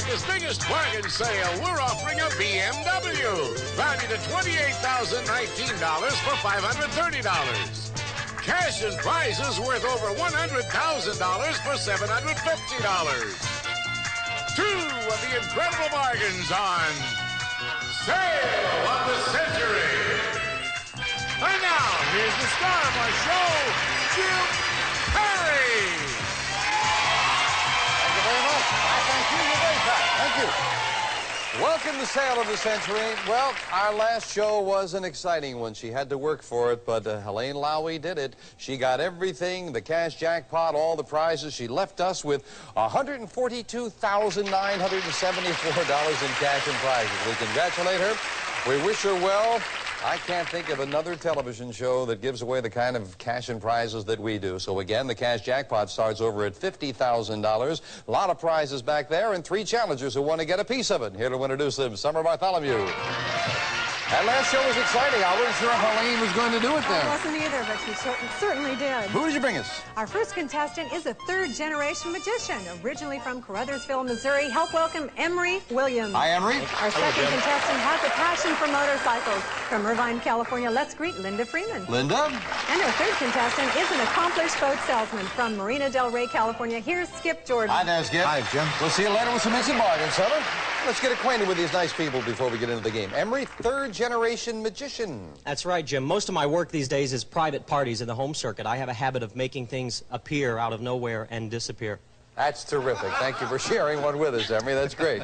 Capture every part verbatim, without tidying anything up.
America's biggest bargain sale, we're offering a B M W valued at twenty-eight thousand nineteen dollars for five hundred thirty dollars. Cash and prizes worth over one hundred thousand dollars for seven hundred fifty dollars. Two of the incredible bargains on Sale of the Century. And now, here's the star of our show, Jim Perry. Thank you very much. I thank you. You're very kind. Thank you. Welcome to Sale of the Century. Well, our last show was an exciting one. She had to work for it, but uh, Helene Lowy did it. She got everything, the cash jackpot, all the prizes. She left us with one hundred forty-two thousand nine hundred seventy-four dollars in cash and prizes. We congratulate her. We wish her well. I can't think of another television show that gives away the kind of cash and prizes that we do. So again, the cash jackpot starts over at fifty thousand dollars. A lot of prizes back there and three challengers who want to get a piece of it. Here to introduce them, Summer Bartholomew. That last show was exciting. I wasn't sure Helene was going to do it then. I wasn't either, but she certainly did. Who did you bring us? Our first contestant is a third-generation magician, originally from Caruthersville, Missouri. Help welcome Emery Williams. Hi, Emery. Our second contestant has a passion for motorcycles. From Irvine, California, let's greet Linda Freeman. Linda. And our third contestant is an accomplished boat salesman from Marina Del Rey, California. Here's Skip Jordan. Hi there, Skip. Hi, Jim. We'll see you later with some instant bargains, Summer. Let's get acquainted with these nice people before we get into the game. Emery, third-generation magician. That's right, Jim. Most of my work these days is private parties in the home circuit. I have a habit of making things appear out of nowhere and disappear. That's terrific. Thank you for sharing one with us, Emery. That's great.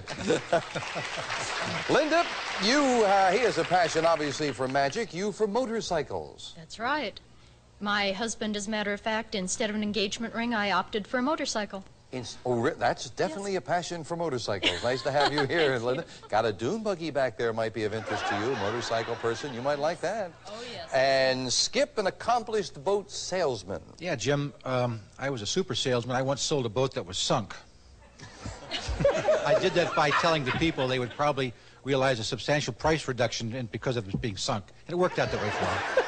Linda, you, uh, he has a passion, obviously, for magic. You for motorcycles. That's right. My husband, as a matter of fact, instead of an engagement ring, I opted for a motorcycle. In, oh, that's definitely yes. a passion for motorcycles. Nice to have you here, Linda. Got a dune buggy back there might be of interest to you, a motorcycle person. You might like that. Oh, yes. And Skip, an accomplished boat salesman. Yeah, Jim, um, I was a super salesman. I once sold a boat that was sunk. I did that by telling the people they would probably realize a substantial price reduction in, because of it being sunk. And it worked out that way for them.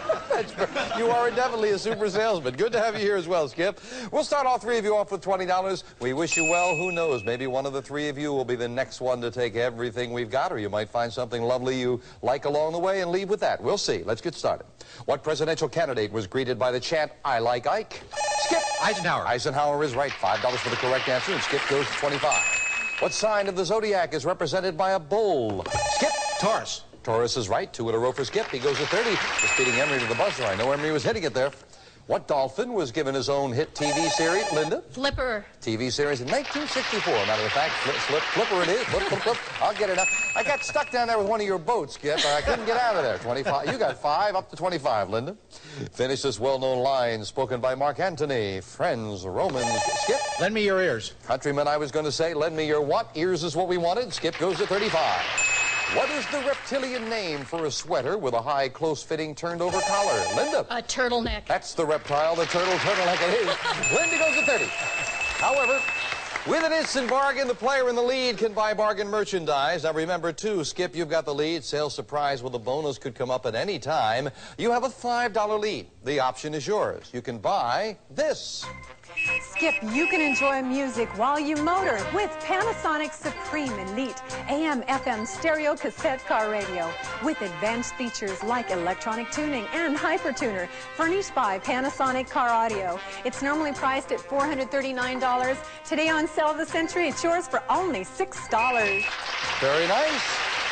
You are definitely a super salesman. Good to have you here as well, Skip. We'll start all three of you off with twenty dollars. We wish you well. Who knows? Maybe one of the three of you will be the next one to take everything we've got, or you might find something lovely you like along the way and leave with that. We'll see. Let's get started. What presidential candidate was greeted by the chant, "I like Ike"? Skip. Eisenhower. Eisenhower is right. five dollars for the correct answer, and Skip goes to twenty-five. What sign of the zodiac is represented by a bull? Skip. Taurus. Taurus is right. Two in a row for Skip. He goes to thirty. Just beating Emery to the buzzer. I know Emery was hitting it there. What dolphin was given his own hit T V series? Linda? Flipper. T V series in nineteen sixty-four. Matter of fact, flip, flip, Flipper it is. Flip, flip, flip. I'll get it up. I got stuck down there with one of your boats, Skip. I couldn't get out of there. twenty-five. You got five, up to twenty-five, Linda. Finish this well-known line spoken by Mark Antony. Friends, Romans. Skip? Lend me your ears. Countryman, I was going to say, lend me your what? Ears is what we wanted. Skip goes to thirty-five. What is the reptilian name for a sweater with a high, close-fitting, turned-over collar? Linda? A turtleneck. That's the reptile, the turtle, turtleneck it is. Linda goes to thirty. However, with an instant bargain, the player in the lead can buy bargain merchandise. Now remember, too, Skip, you've got the lead. Sales surprise with a bonus could come up at any time. You have a five dollar lead. The option is yours. You can buy this. Skip, you can enjoy music while you motor with Panasonic Supreme Elite A M F M stereo cassette car radio with advanced features like electronic tuning and hypertuner, furnished by Panasonic Car Audio. It's normally priced at four hundred thirty-nine dollars. Today on Sale of the Century, it's yours for only six dollars. Very nice.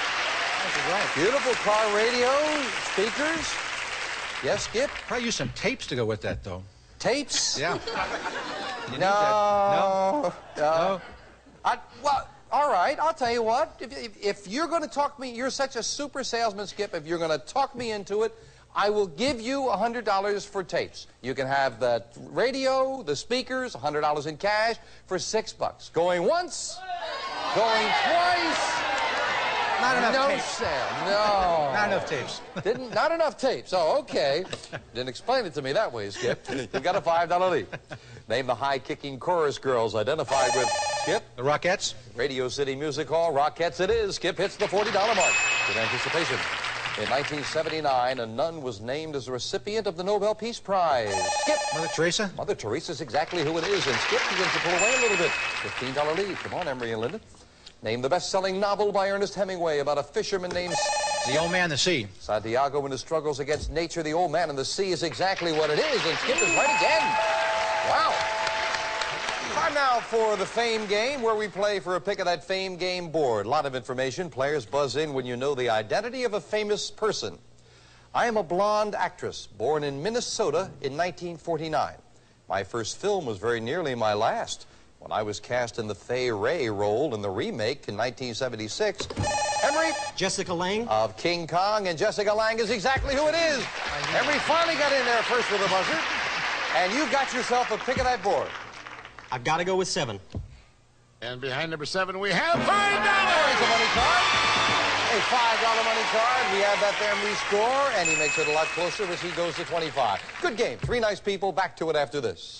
Right. Beautiful car radio, speakers. Yes, Skip? Probably use some tapes to go with that, though. Tapes? Yeah. You No. need that. No. No. I, well, all right, I'll tell you what. If, if, if you're going to talk me, you're such a super salesman, Skip, if you're going to talk me into it, I will give you one hundred dollars for tapes. You can have the radio, the speakers, one hundred dollars in cash for six bucks. Going once, going twice. Not enough no tapes. sale. No. Not enough tapes. Didn't, not enough tapes. Oh, okay. Didn't explain it to me that way, Skip. You've got a five dollar lead. Name the high-kicking chorus girls identified with Skip. The Rockettes. Radio City Music Hall. Rockettes it is. Skip hits the forty dollar mark. Good anticipation. In nineteen seventy-nine, a nun was named as a recipient of the Nobel Peace Prize. Skip. Mother Teresa. Mother Teresa's exactly who it is, and Skip begins to pull away a little bit. fifteen dollar lead. Come on, Emery and Linda. Name the best-selling novel by Ernest Hemingway about a fisherman named The Old Man, the Sea. Santiago and his struggles against nature. The Old Man and the Sea is exactly what it is, and Skip is right again. Wow. Time now for the Fame Game, where we play for a pick of that Fame Game board. A lot of information. Players buzz in when you know the identity of a famous person. I am a blonde actress, born in Minnesota in nineteen forty-nine. My first film was very nearly my last, when I was cast in the Fay Wray role in the remake in nineteen seventy-six. Emery? Jessica Lange? Of King Kong, and Jessica Lange is exactly who it is. Emery finally got in there first with a buzzer, and you got yourself a pick of that board. I've got to go with seven. And behind number seven, we have five dollars. There's a money card. A five dollar money card. We add that there and we score, and he makes it a lot closer as he goes to twenty-five. Good game. Three nice people. Back to it after this.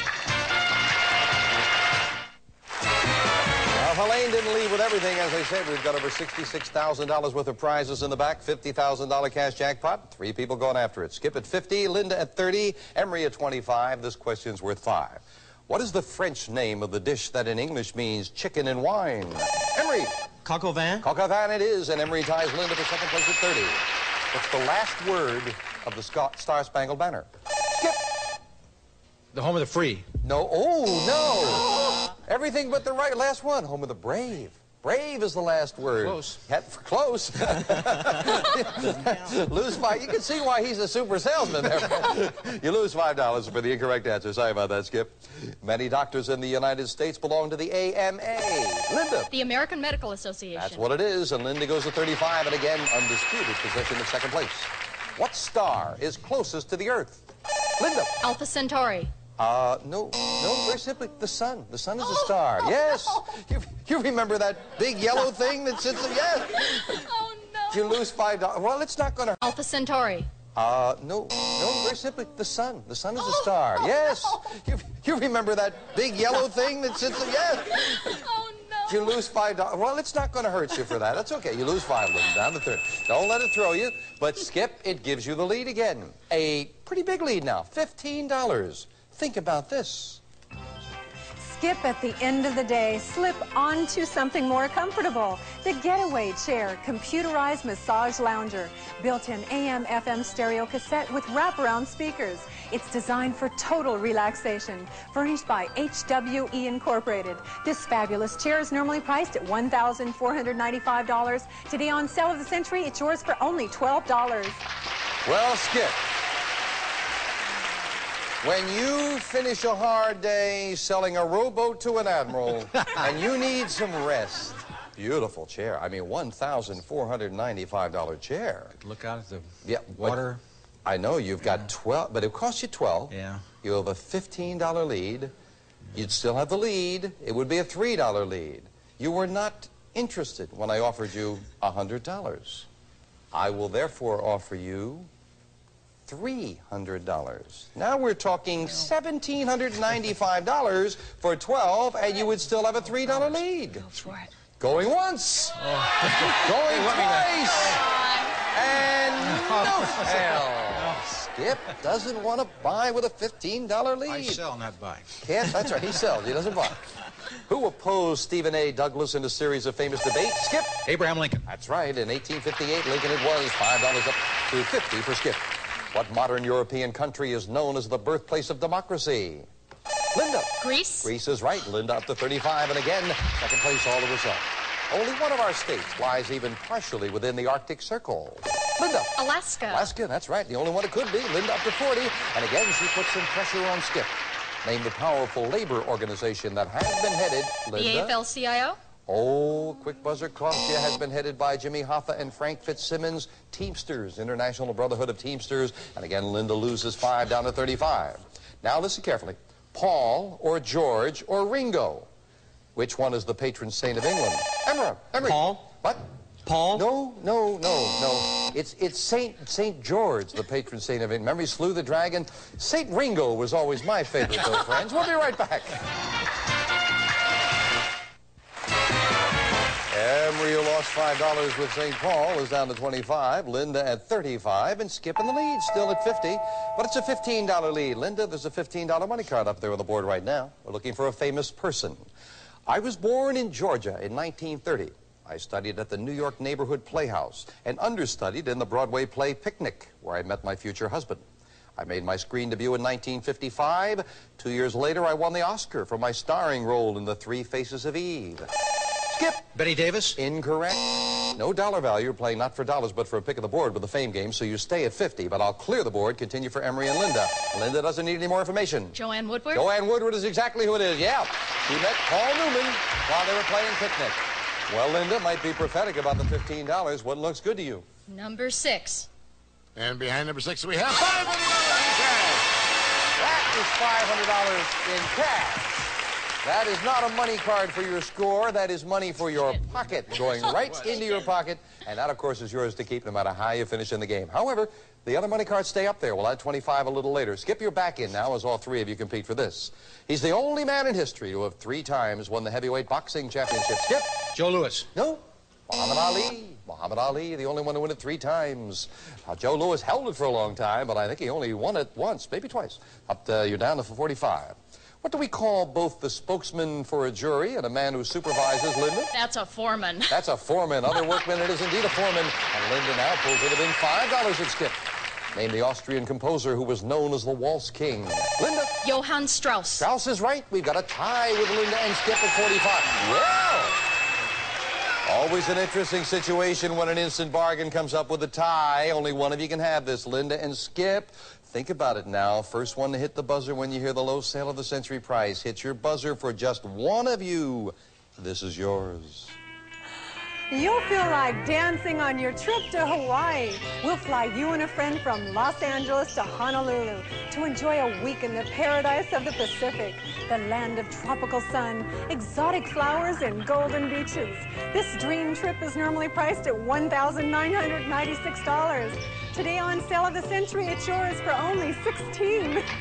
Now, Helene didn't leave with everything. As I said, we've got over sixty-six thousand dollars worth of prizes in the back, fifty thousand dollar cash jackpot. Three people going after it. Skip at fifty, Linda at thirty, Emery at twenty-five. This question's worth five. What is the French name of the dish that in English means chicken and wine? Emery. Coq au vin? Coq au vin it is, and Emery ties Linda for second place at thirty. What's the last word of the Star-Spangled Banner? Skip. The Home of the Free. No. Oh, no. Everything but the right last one. Home of the brave. Brave is the last word. Close. Had, close. Lose five. You can see why he's a super salesman there. You lose five dollars for the incorrect answer. Sorry about that, Skip. Many doctors in the United States belong to the A M A. Linda. The American Medical Association. That's what it is, and Linda goes to thirty-five, and again, undisputed possession of second place. What star is closest to the Earth? Linda. Alpha Centauri. Uh, no, no, very simply, the sun. The sun is a star. Yes. You, you remember that big yellow thing that sits in, yes. Oh, no. You lose five dollars. Well, it's not going to... Alpha Centauri. Uh, no, no, very simply, the sun. The sun is a star. Yes. You, you remember that big yellow thing that sits in, yes. Oh, no. You lose five dollars. Well, it's not going to hurt you for that. That's okay. You lose five, Linda, down to third. Don't let it throw you. But, Skip, it gives you the lead again. A pretty big lead now, fifteen dollars. Think about this. Skip, at the end of the day, slip onto something more comfortable. The Getaway Chair, computerized massage lounger, built-in A M F M stereo cassette with wraparound speakers. It's designed for total relaxation. Furnished by H W E Incorporated. This fabulous chair is normally priced at one thousand four hundred ninety-five dollars. Today on Sale of the Century, it's yours for only twelve dollars. Well, Skip, when you finish a hard day selling a rowboat to an admiral and you need some rest, beautiful chair. I mean, one thousand four hundred ninety-five dollar chair. Look out at the Yeah, water. I know you've got twelve, but it costs you twelve. Yeah. You have a fifteen dollar lead. You'd still have the lead. It would be a three dollar lead. You were not interested when I offered you one hundred dollars. I will therefore offer you three hundred dollars. Now we're talking one thousand seven hundred ninety-five dollars for twelve, and you would still have a three dollar lead. Go for it. Going once. Oh. Going twice. And no sale. Skip doesn't want to buy with a fifteen dollar lead. I sell, not buy. Can't, that's right, he sells, he doesn't buy. Who opposed Stephen A. Douglas in a series of famous debates? Skip. Abraham Lincoln. That's right, in eighteen fifty-eight, Lincoln it was. five dollars up to fifty for Skip. What modern European country is known as the birthplace of democracy? Linda. Greece. Greece is right. Linda up to thirty-five, and again, second place all of a sudden. Only one of our states lies even partially within the Arctic Circle. Linda. Alaska. Alaska, that's right. The only one it could be. Linda up to forty, and again, she puts some pressure on Skip. Name the powerful labor organization that has been headed, Linda. The A F L C I O. Oh, quick buzzer Claudia has been headed by Jimmy Hoffa and Frank Fitzsimmons. Teamsters, International Brotherhood of Teamsters. And again, Linda loses five down to thirty-five. Now listen carefully. Paul or George or Ringo? Which one is the patron saint of England? Emery. Emery. Paul. What? Paul? No, no, no, no. It's it's Saint Saint George, the patron saint of England. Remember he slew the dragon? Saint Ringo was always my favorite, though, friends. We'll be right back. Emery, who lost five dollars with Saint Paul, is down to twenty-five. Linda at thirty-five, and Skip in the lead, still at fifty. But it's a fifteen dollar lead. Linda, there's a fifteen dollar money card up there on the board right now. We're looking for a famous person. I was born in Georgia in nineteen thirty. I studied at the New York Neighborhood Playhouse and understudied in the Broadway play Picnic, where I met my future husband. I made my screen debut in nineteen fifty-five. Two years later, I won the Oscar for my starring role in The Three Faces of Eve. Skip! Betty Davis? Incorrect. No dollar value. You're playing not for dollars, but for a pick of the board with the fame game, so you stay at fifty. But I'll clear the board, continue for Emery and Linda. Linda doesn't need any more information. Joanne Woodward? Joanne Woodward is exactly who it is, yeah. She met Paul Newman while they were playing Picnic. Well, Linda, might be prophetic about the fifteen dollars. What looks good to you? Number six. And behind number six, we have five hundred dollars in cash. That is five hundred dollars in cash. That is not a money card for your score. That is money for your pocket, going right into your pocket. And that, of course, is yours to keep no matter how you finish in the game. However, the other money cards stay up there. We'll add twenty-five a little later. Skip, you're back in now as all three of you compete for this. He's the only man in history to have three times won the heavyweight boxing championship. Skip. Joe Louis. No. Muhammad Ali. Muhammad Ali, the only one to win it three times. Now, Joe Louis held it for a long time, but I think he only won it once, maybe twice. Up to, you're down to forty-five. What do we call both the spokesman for a jury and a man who supervises, Linda? That's a foreman. That's a foreman. Other workmen, it is indeed a foreman. And Linda now pulls it within five dollars at Skip. Name the Austrian composer who was known as the Waltz King. Linda. Johann Strauss. Strauss is right. We've got a tie with Linda and Skip at forty-five. Well, always an interesting situation when an instant bargain comes up with a tie. Only one of you can have this, Linda and Skip. Think about it now. First one to hit the buzzer when you hear the low sale of the century price. Hit your buzzer for just one of you. This is yours. You'll feel like dancing on your trip to Hawaii. We'll fly you and a friend from Los Angeles to Honolulu to enjoy a week in the paradise of the Pacific, the land of tropical sun, exotic flowers, and golden beaches. This dream trip is normally priced at one thousand nine hundred ninety-six dollars. Today on Sale of the Century, it's yours for only sixteen dollars.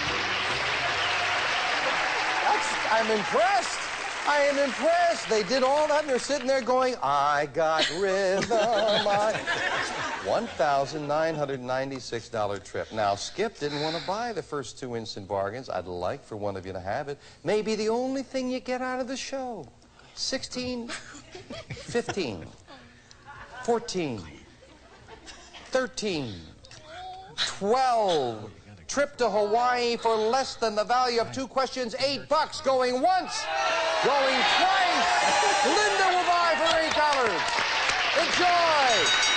I'm impressed. I am impressed. They did all that, and they're sitting there going, I got rhythm. I... one thousand nine hundred ninety-six dollar trip. Now, Skip didn't want to buy the first two instant bargains. I'd like for one of you to have it. Maybe the only thing you get out of the show. sixteen, fifteen, fourteen, thirteen, twelve. Trip to Hawaii for less than the value of two questions, eight bucks. Going once, going twice. Linda will buy for eight dollars. Enjoy.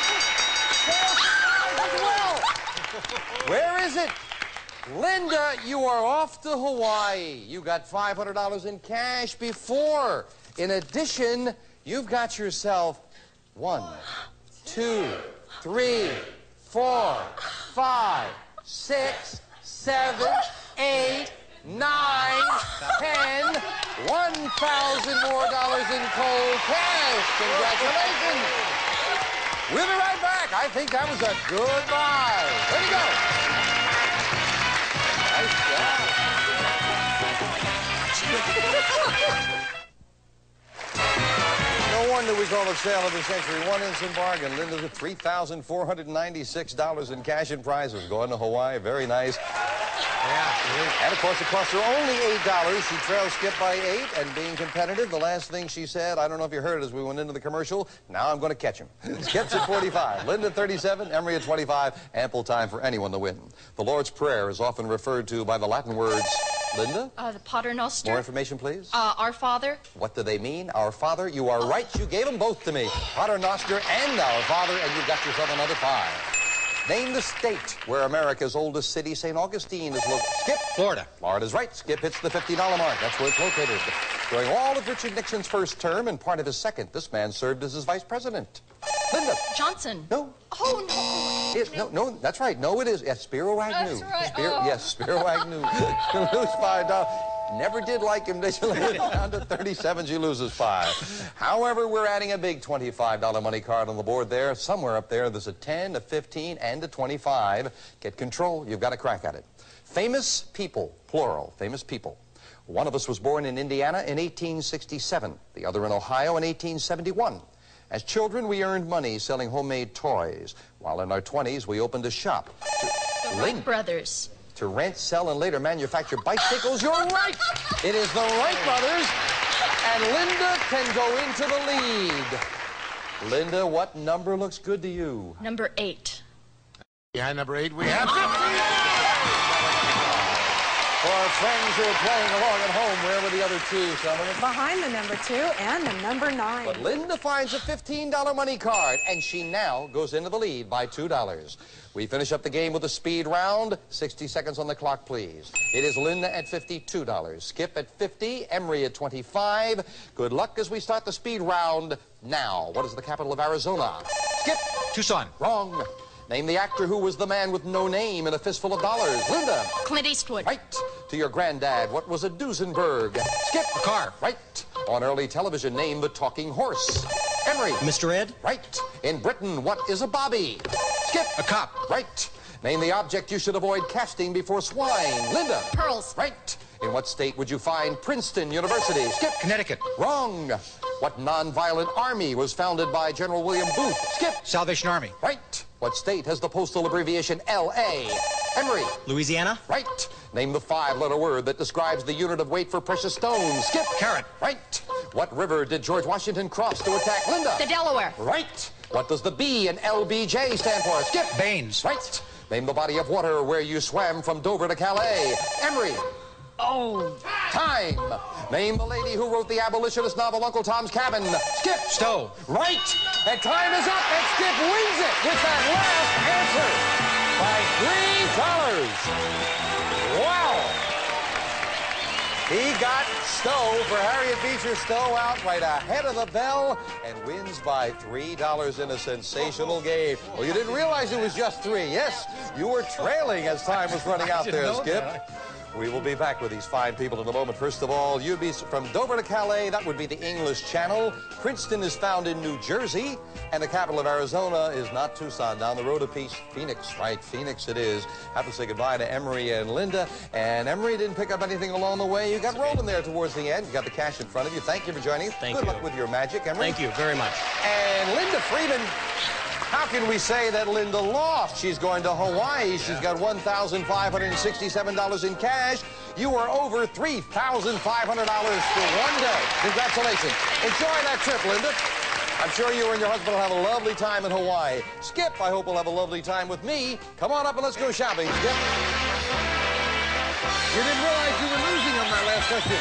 As well. Where is it? Linda, you are off to Hawaii. You got five hundred dollars in cash before. In addition, you've got yourself one, two, three, four, five, six, seven, eight, nine, ten, one thousand more dollars in cold cash. Congratulations. We'll be right back. I think that was a good buy. There you go. Nice job. No wonder we call it Sale of the Century. One instant bargain. Linda's at three thousand four hundred ninety-six dollars in cash and prizes. Going to Hawaii. Very nice. Yeah, and, of course, it cost her only eight dollars. She trails Skip by eight, and being competitive, the last thing she said, I don't know if you heard it as we went into the commercial, now I'm going to catch him. Skip's at forty-five, Linda at thirty-seven, Emery at twenty-five. Ample time for anyone to win. The Lord's Prayer is often referred to by the Latin words, Linda? Uh, the Pater Noster. More information, please. Uh, Our Father. What do they mean? Our Father? You are right. You gave them both to me. Pater Noster and Our Father, and you got yourself another five. Name the state where America's oldest city, Saint Augustine, is located. Skip. Florida. Florida's right. Skip hits the fifty dollar mark. That's where it's located. During all of Richard Nixon's first term and part of his second, this man served as his vice president. Linda. Johnson. No. Oh, no. It, no, no, that's right. No, it is. Yes, Spiro Agnew. That's right. Spiro, Oh. Yes, Spiro Agnew. You lose five dollars. Never did like him. Did you? Lay it down to thirty-seven. She loses five. However, we're adding a big twenty-five dollar money card on the board there. Somewhere up there, there's a ten, a fifteen, and a twenty-five. Get control. You've got a crack at it. Famous people, plural, famous people. One of us was born in Indiana in eighteen sixty-seven. The other in Ohio in eighteen seventy-one. As children, we earned money selling homemade toys. While in our twenties, we opened a shop. The Wright brothers. To rent, sell, and later manufacture bicycles. You're right! It is the Wright brothers. And Linda can go into the lead. Linda, what number looks good to you? Number eight. Behind number eight, we have fifteen dollars. For our friends who are playing along at home, where were the other two, Summer? Behind the number two and the number nine. But Linda finds a fifteen dollar money card, and she now goes into the lead by two dollars. We finish up the game with a speed round. sixty seconds on the clock, please. It is Linda at fifty-two dollars, Skip at fifty dollars, Emery at twenty-five dollars. Good luck as we start the speed round now. What is the capital of Arizona? Skip. Tucson. Wrong. Name the actor who was the man with no name and a fistful of dollars. Linda. Clint Eastwood. Right. To your granddad, what was a Duesenberg? Skip. A car. Right. On early television, name the talking horse. Emery. Mister Ed? Right. In Britain, what is a bobby? Skip. A cop. Right. Name the object you should avoid casting before swine. Linda. Pearls. Right. In what state would you find Princeton University? Skip. Connecticut. Wrong. What nonviolent army was founded by General William Booth? Skip. Salvation Army. Right. What state has the postal abbreviation L A? Emery. Louisiana? Right. Name the five-letter word that describes the unit of weight for precious stones. Skip. Carat. Right. What river did George Washington cross to attack Linda? The Delaware. Right. What does the B in L B J stand for? Skip. Baines. Right. Name the body of water where you swam from Dover to Calais. Emery. Oh. Time. Name the lady who wrote the abolitionist novel Uncle Tom's Cabin. Skip. Stowe. Right. And time is up, and Skip wins it with that last answer by three dollars. Wow. He got Stowe for Harriet Beecher Stowe out right ahead of the bell and wins by three dollars in a sensational game. Well, you didn't realize it was just three. Yes, you were trailing as time was running out there, Skip. We will be back with these fine people in a moment. First of all, you'd be from Dover to Calais. That would be the English Channel. Princeton is found in New Jersey. And the capital of Arizona is not Tucson. Down the road a piece, Phoenix, right? Phoenix it is. Have to say goodbye to Emery and Linda. And Emery didn't pick up anything along the way. You got rolling there towards the end. You got the cash in front of you. Thank you for joining us. Thank Good you. luck with your magic, Emery. Thank you very much. And Linda Freeman. How can we say that Linda lost? She's going to Hawaii. She's got one thousand five hundred sixty-seven dollars in cash. You are over three thousand five hundred dollars for one day. Congratulations. Enjoy that trip, Linda. I'm sure you and your husband will have a lovely time in Hawaii. Skip, I hope will have a lovely time with me. Come on up and let's go shopping, Skip. You didn't realize you were losing on that last question.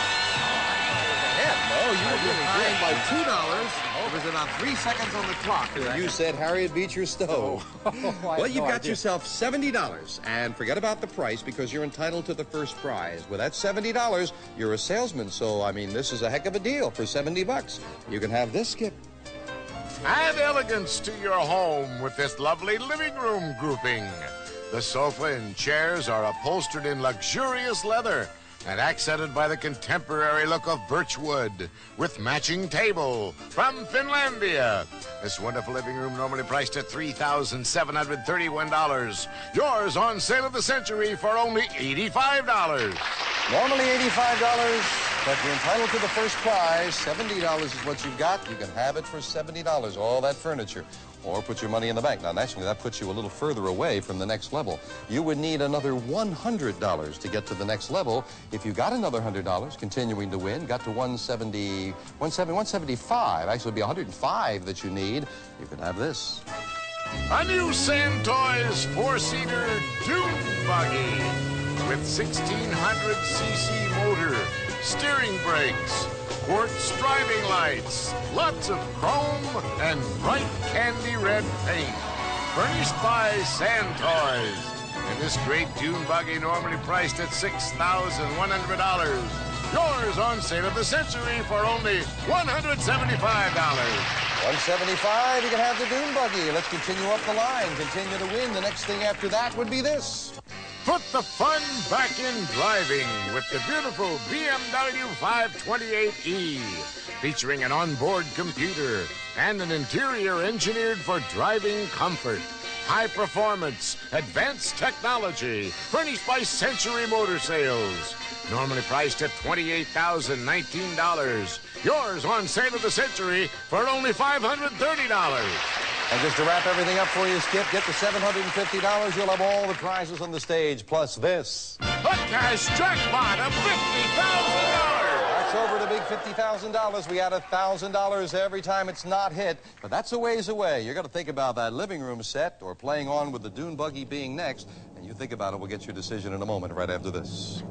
No, you were behind by two dollars. It was about three seconds on the clock. You said Harriet Beecher Stowe. Oh, well, you've got yourself seventy dollars. And forget about the price because you're entitled to the first prize. With that seventy dollars, you're a salesman. So, I mean, this is a heck of a deal for seventy bucks. You can have this, Skip. Add elegance to your home with this lovely living room grouping. The sofa and chairs are upholstered in luxurious leather and accented by the contemporary look of birch wood with matching table from Finlandia. This wonderful living room normally priced at three thousand seven hundred thirty-one dollars. Yours on sale of the century for only eighty-five dollars. Normally eighty-five dollars, but you're entitled to the first prize. seventy dollars is what you've got. You can have it for seventy dollars, all that furniture. Or put your money in the bank. Now, naturally, that puts you a little further away from the next level. You would need another one hundred dollars to get to the next level. If you got another one hundred dollars, continuing to win, got to one seventy, one seventy, one seventy-five, actually it'd be one hundred five that you need, you can have this. A new Santoys four-seater dune buggy with sixteen hundred c c motor, steering brakes, quartz driving lights, lots of chrome, and bright candy red paint. Furnished by Santoys. And this great dune buggy normally priced at six thousand one hundred dollars. Yours on sale of the century for only one hundred seventy-five dollars. one seventy-five, you can have the dune buggy. Let's continue up the line, continue to win. The next thing after that would be this. Put the fun back in driving with the beautiful B M W five twenty-eight E, featuring an onboard computer and an interior engineered for driving comfort. High performance, advanced technology, furnished by Century Motor Sales. Normally priced at twenty-eight thousand nineteen dollars. Yours on sale of the century for only five hundred thirty dollars. And just to wrap everything up for you, Skip, get the seven hundred fifty dollars. You'll have all the prizes on the stage, plus this. A cash jackpot of fifty thousand dollars. That's It's over the big fifty thousand dollars. We add one thousand dollars every time it's not hit. But that's a ways away. You've got to think about that living room set or playing on with the dune buggy being next. And you think about it, we'll get your decision in a moment right after this.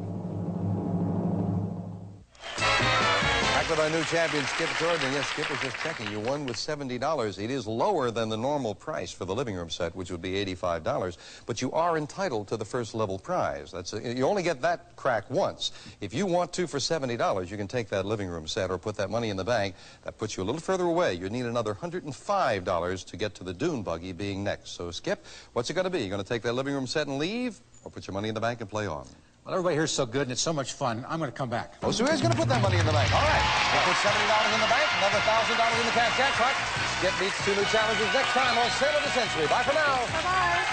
Back with our new champion, Skip Jordan. Yes, Skip was just checking. You won with seventy dollars. It is lower than the normal price for the living room set, which would be eighty-five dollars. But you are entitled to the first level prize. That's a, you only get that crack once. If you want to, for seventy dollars, you can take that living room set or put that money in the bank. That puts you a little further away. You need another one hundred five dollars to get to the dune buggy being next. So, Skip, what's it going to be? You going to take that living room set and leave, or put your money in the bank and play on? Well, everybody here's so good and it's so much fun. I'm going to come back. Oh, so he's going to put that money in the bank. All right. We'll put seventy dollars in the bank, another one thousand dollars in the cash jackpot. Skip meets two new challenges next time on Sale of the Century. Bye for now. Bye-bye.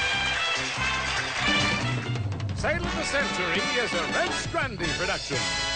Sale of the Century is a Red Strandy production.